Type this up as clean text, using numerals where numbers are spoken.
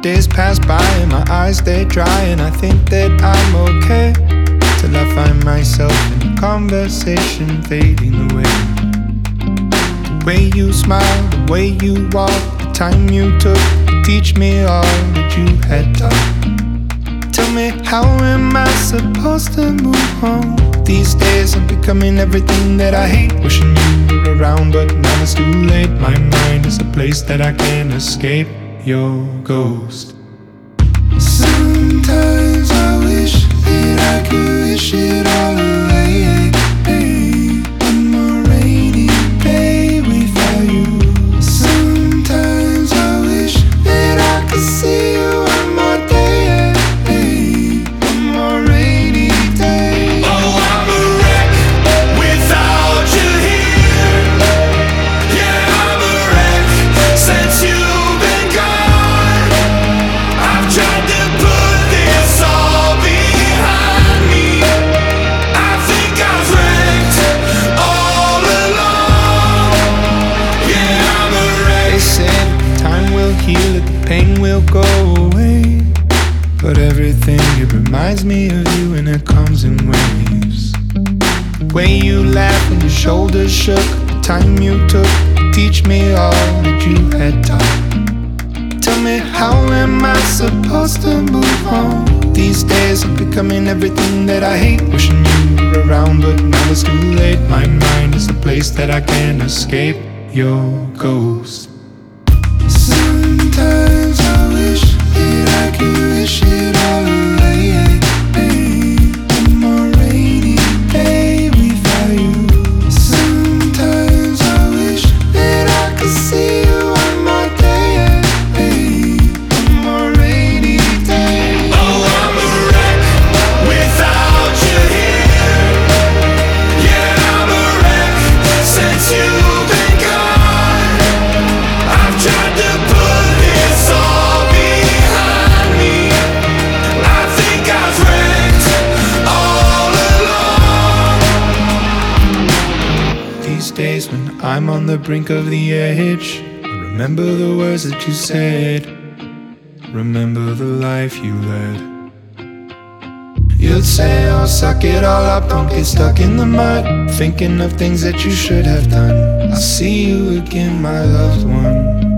Days pass by and my eyes stay dry, and I think that I'm okay till I find myself in a conversation fading away. The way you smile, the way you walk, the time you took to teach me all that you had taught. Tell me, how am I supposed to move on? These days I'm becoming everything that I hate. Wishing you were around, but now it's too late. My mind is a place that I can't escape your ghost. Sometimes I wish that I could wish it all away. One more rainy day without you. Sometimes I wish that I could see you one more day. One more rainy day. Oh, I'm a wreck without you here. Yeah, I'm a wreck since you've been gone. I've tried to put this all behind me. I think I've wrecked all along. Yeah, I'm a wreck. They said time will heal it, the pain will go away. But everything, it reminds me of you, and it comes in waves. The way you laughed when your shoulders shook, the time you took to teach me all that you had taught. Tell me, how am I supposed to move on? These days I'm becoming everything that I hate. Wishing you were around, but now it's too late. My mind is a place that I can't escape your ghost. Sometimes I wish that I could wish it all away. One more rainy day without you. Sometimes I wish that I could see you one more day. One more rainy day. Oh, I'm a wreck without you here. Yeah, I'm a wreck since you've been gone. I've tried to put this all behind me. I think I've wrecked all along. These days when I'm on the brink of the edge, I remember the words that you said. Remember the life you led. You'd say, oh, suck it all up, don't get stuck in the mud, thinking of things that you should have done. I'll see you again, my loved one.